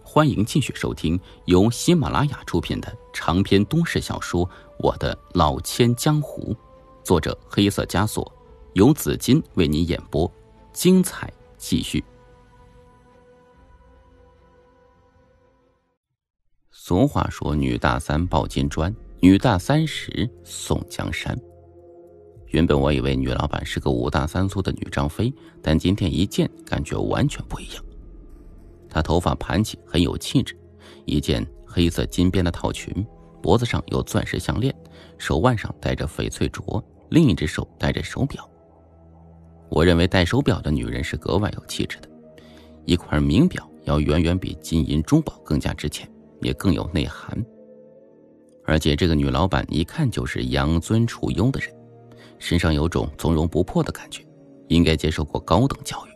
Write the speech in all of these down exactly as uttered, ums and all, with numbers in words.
欢迎继续收听由喜马拉雅出品的长篇都市小说《我的老千江湖》，作者黑色枷锁，由紫金为您演播，精彩继续。俗话说女大三抱金砖，女大三十送江山。原本我以为女老板是个五大三粗的女张飞，但今天一见感觉完全不一样。她头发盘起，很有气质，一件黑色金边的套裙，脖子上有钻石项链，手腕上戴着翡翠镯，另一只手戴着手表。我认为戴手表的女人是格外有气质的，一块名表要远远比金银珠宝更加值钱，也更有内涵。而且这个女老板一看就是养尊处优的人，身上有种从容不迫的感觉，应该接受过高等教育。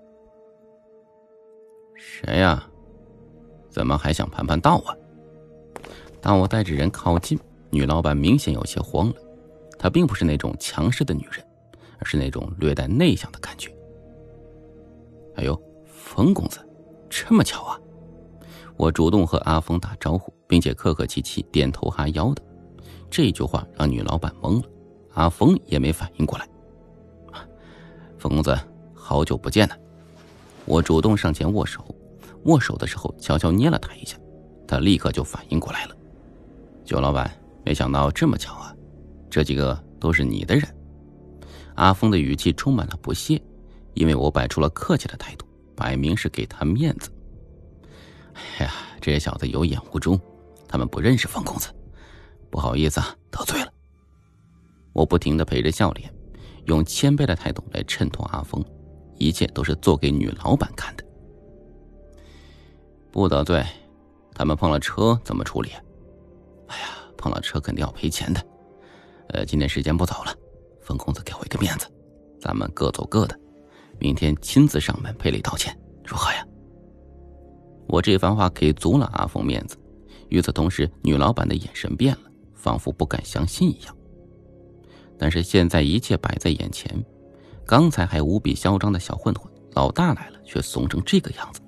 谁呀？怎么还想盘盘道啊？当我带着人靠近，女老板明显有些慌了。她并不是那种强势的女人，而是那种略带内向的感觉。哎呦，冯公子，这么巧啊！我主动和阿峰打招呼，并且客客气气点头哈腰的。这句话让女老板懵了，阿峰也没反应过来。冯公子，好久不见了。我主动上前握手，握手的时候悄悄捏了他一下，他立刻就反应过来了。九老板，没想到这么巧啊，这几个都是你的人。阿峰的语气充满了不屑，因为我摆出了客气的态度，摆明是给他面子。哎呀，这些小子有眼无珠，他们不认识冯公子，不好意思啊，得罪了。我不停地陪着笑脸，用谦卑的态度来衬托阿峰，一切都是做给女老板看的。不得罪，他们碰了车怎么处理？哎呀，碰了车肯定要赔钱的。呃，今天时间不早了，冯公子给我一个面子，咱们各走各的，明天亲自上门赔礼道歉，如何呀？我这番话给足了阿峰面子，与此同时，女老板的眼神变了，仿佛不敢相信一样。但是现在一切摆在眼前，刚才还无比嚣张的小混混，老大来了却怂成这个样子。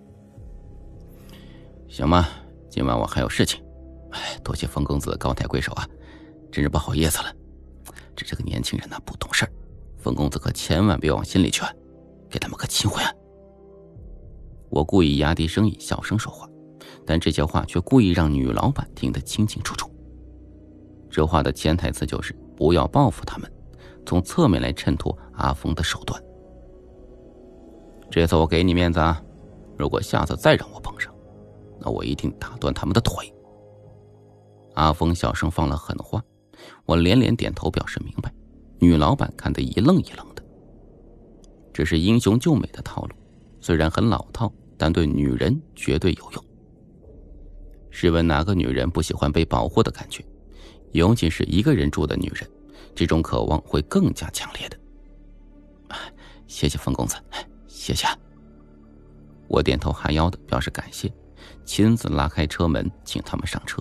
行吧，今晚我还有事情，哎，多谢冯公子高抬贵手啊，真是不好意思了。这这个年轻人呢、啊、不懂事儿，冯公子可千万别往心里去，给他们个机会啊。我故意压低声音小声说话，但这些话却故意让女老板听得清清楚楚。这话的潜台词就是不要报复他们，从侧面来衬托阿峰的手段。这次我给你面子啊，如果下次再让我碰上，那我一定打断他们的腿。阿峰小声放了狠话，我连连点头表示明白。女老板看得一愣一愣的。这是英雄救美的套路，虽然很老套，但对女人绝对有用。试问哪个女人不喜欢被保护的感觉？尤其是一个人住的女人，这种渴望会更加强烈的。谢谢冯公子，谢谢。我点头哈腰的表示感谢，亲自拉开车门请他们上车。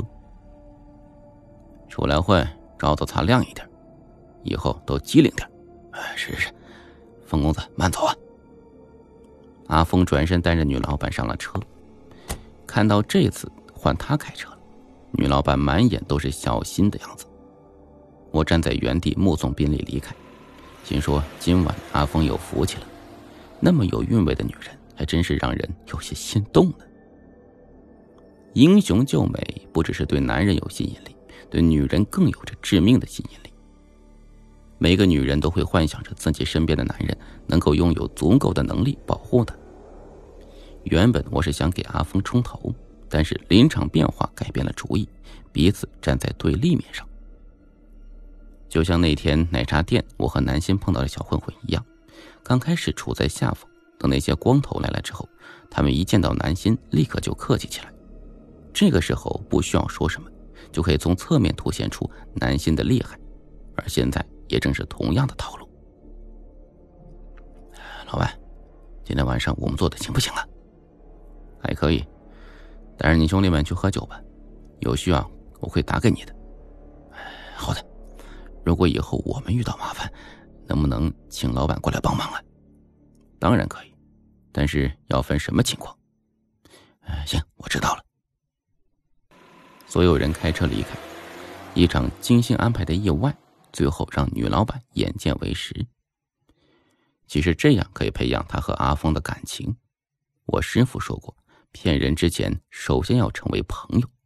出来混，招子擦亮一点，以后都机灵点。是是是，冯公子慢走啊。阿峰转身带着女老板上了车，看到这次换他开车了，女老板满眼都是小心的样子。我站在原地目送宾利离开，心说今晚阿峰有福气了，那么有韵味的女人还真是让人有些心动呢。英雄救美不只是对男人有吸引力，对女人更有着致命的吸引力。每个女人都会幻想着自己身边的男人能够拥有足够的能力保护她。原本我是想给阿峰冲头，但是临场变化改变了主意，彼此站在对立面上。就像那天奶茶店我和南心碰到的小混混一样，刚开始处在下风，等那些光头来了之后，他们一见到南心立刻就客气起来。这个时候不需要说什么，就可以从侧面凸显出南心的厉害，而现在也正是同样的套路。老板，今天晚上我们做的行不行啊？还可以，带着你兄弟们去喝酒吧，有需要我会打给你的。好的，如果以后我们遇到麻烦，能不能请老板过来帮忙啊？当然可以，但是要分什么情况。呃，行，我我知道了。所有人开车离开，一场精心安排的意外，最后让女老板眼见为实。其实这样可以培养她和阿峰的感情。我师父说过，骗人之前首先要成为朋友。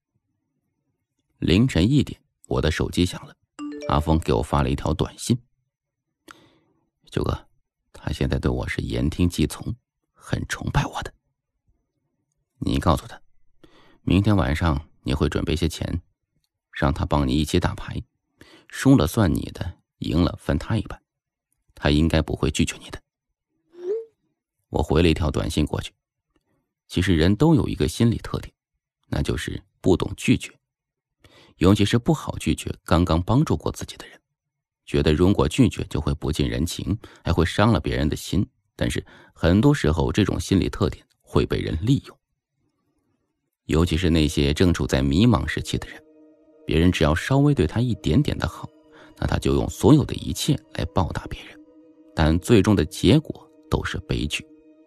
凌晨一点，我的手机响了，阿峰给我发了一条短信：九哥，他现在对我是言听计从，很崇拜我的。你告诉他，明天晚上你会准备些钱，让他帮你一起打牌，输了算你的，赢了分他一半，他应该不会拒绝你的。我回了一条短信过去。其实人都有一个心理特点，那就是不懂拒绝，尤其是不好拒绝刚刚帮助过自己的人，觉得如果拒绝就会不近人情，还会伤了别人的心。但是很多时候这种心理特点会被人利用，尤其是那些正处在迷茫时期的人，别人只要稍微对他一点点的好，那他就用所有的一切来报答别人，但最终的结果都是悲剧。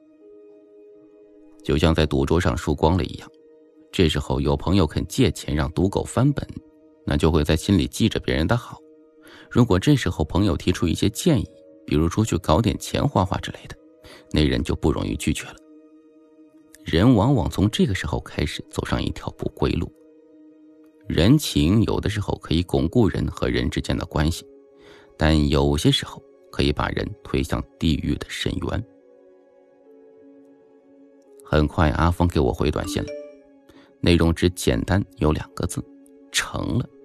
就像在赌桌上输光了一样，这时候有朋友肯借钱让赌狗翻本，那就会在心里记着别人的好。如果这时候朋友提出一些建议，比如出去搞点钱花花之类的，那人就不容易拒绝了。人往往从这个时候开始走上一条不归路。人情有的时候可以巩固人和人之间的关系，但有些时候可以把人推向地狱的深渊。很快阿峰给我回短信了，内容只简单有两个字：成了。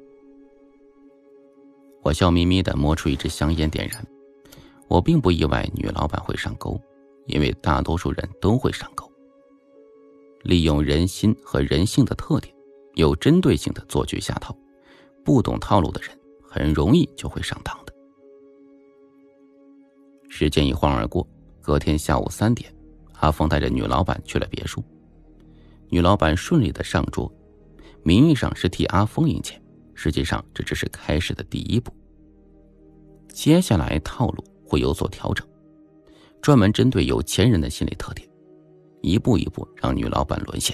我笑眯眯地摸出一支香烟点燃。我并不意外女老板会上钩，因为大多数人都会上钩。利用人心和人性的特点，有针对性的做局下套，不懂套路的人很容易就会上当的。时间一晃而过，隔天下午三点，阿峰带着女老板去了别墅。女老板顺利的上桌，名义上是替阿峰赢钱，实际上这只是开始的第一步。接下来套路会有所调整，专门针对有钱人的心理特点，一步一步让女老板沦陷。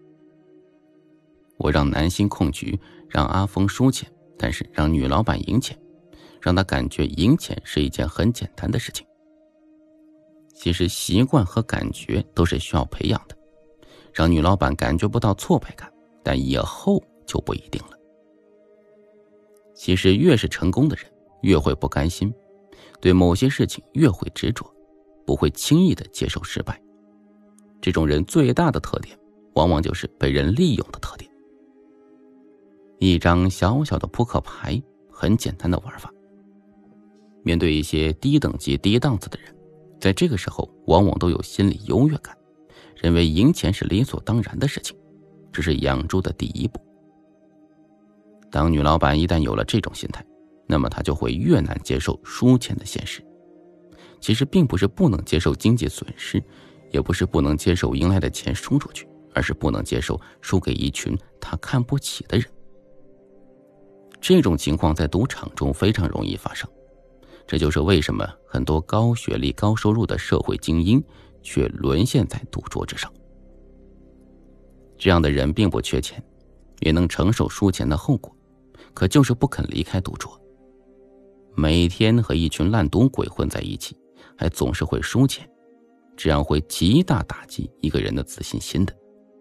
我让男心控局，让阿峰输钱，但是让女老板赢钱，让他感觉赢钱是一件很简单的事情。其实习惯和感觉都是需要培养的，让女老板感觉不到挫败感，但以后就不一定了。其实越是成功的人，越会不甘心，对某些事情越会执着，不会轻易的接受失败。这种人最大的特点，往往就是被人利用的特点。一张小小的扑克牌，很简单的玩法。面对一些低等级低档次的人，在这个时候往往都有心理优越感，认为赢钱是理所当然的事情，这是养猪的第一步。当女老板一旦有了这种心态，那么她就会越难接受输钱的现实。其实并不是不能接受经济损失，也不是不能接受赢来的钱输出去，而是不能接受输给一群她看不起的人。这种情况在赌场中非常容易发生，这就是为什么很多高学历高收入的社会精英却沦陷在赌桌之上。这样的人并不缺钱，也能承受输钱的后果，可就是不肯离开赌桌，每天和一群烂赌鬼混在一起，还总是会输钱，这样会极大打击一个人的自信心的。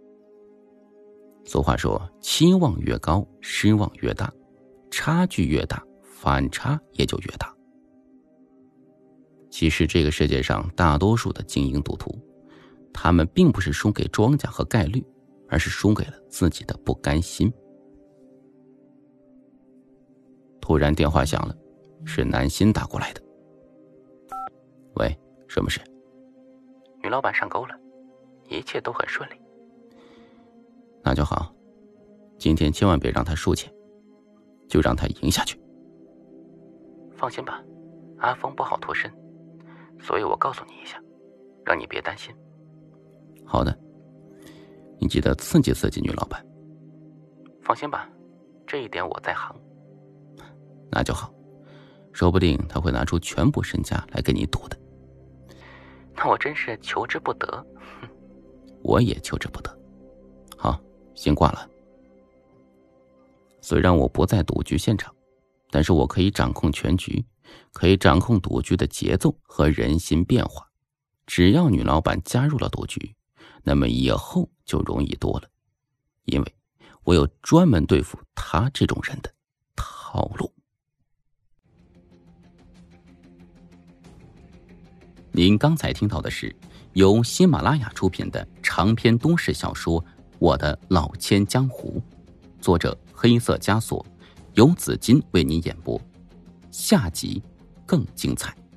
俗话说，期望越高，失望越大，差距越大，反差也就越大。其实这个世界上大多数的精英赌徒，他们并不是输给庄家和概率，而是输给了自己的不甘心。突然电话响了，是南心打过来的。喂，什么事？ 女老板上钩了，一切都很顺利。 那就好，今天千万别让他输钱，就让他赢下去。 放心吧，阿峰不好脱身，所以我告诉你一下，让你别担心。 好的，你记得刺激刺激女老板。 放心吧，这一点我在行。 那就好，说不定他会拿出全部身家来跟你赌的。 那我真是求之不得。 我也求之不得。 先挂了。虽然我不在赌局现场，但是我可以掌控全局，可以掌控赌局的节奏和人心变化。只要女老板加入了赌局，那么以后就容易多了，因为我有专门对付她这种人的套路。您刚才听到的是由喜马拉雅出品的长篇都市小说《我的老千江湖》，作者黑色枷锁，由紫金为您演播。下集更精彩。